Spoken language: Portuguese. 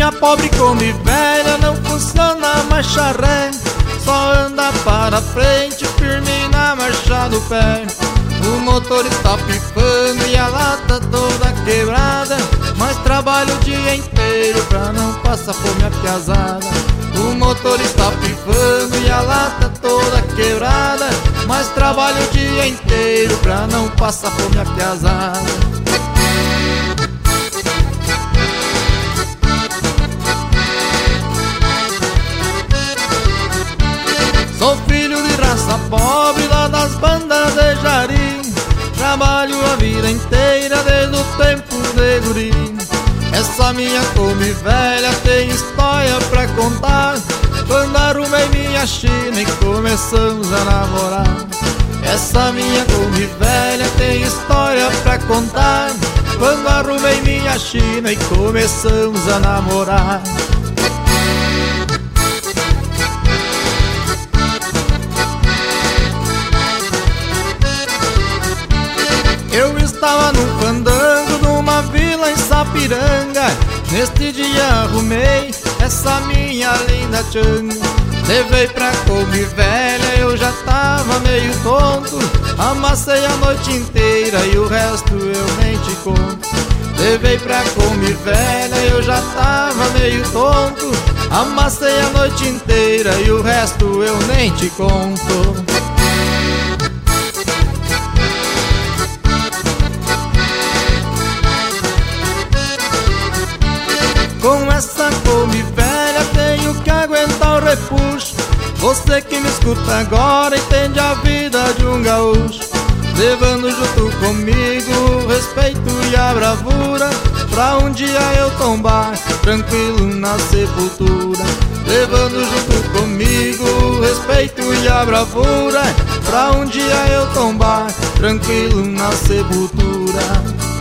Cidinha pobre come velha, não funciona marcha ré, só anda para frente, firme na marcha do pé. O motor está pifando e a lata toda quebrada, mas trabalha o dia inteiro pra não passar fome a piazada. O motor está pifando e a lata toda quebrada, mas trabalha o dia inteiro pra não passar fome a piazada. Sou filho de raça pobre lá das bandas de Jari, trabalho a vida inteira desde o tempo de guri. Essa minha Kombi velha tem história pra contar, quando arrumei minha China e começamos a namorar. Essa minha Kombi velha tem história pra contar, quando arrumei minha China e começamos a namorar. Eu estava num fandango numa vila em Sapiranga, neste dia arrumei essa minha linda tchanga. Levei pra Kombi velha, eu já tava meio tonto, amassei a noite inteira e o resto eu nem te conto. Levei pra Kombi velha, eu já tava meio tonto, amassei a noite inteira e o resto eu nem te conto. Com essa Kombi velha tenho que aguentar o repuxo. Você que me escuta agora entende a vida de um gaúcho, levando junto comigo o respeito e a bravura, pra um dia eu tombar tranquilo na sepultura. Levando junto comigo o respeito e a bravura, pra um dia eu tombar tranquilo na sepultura.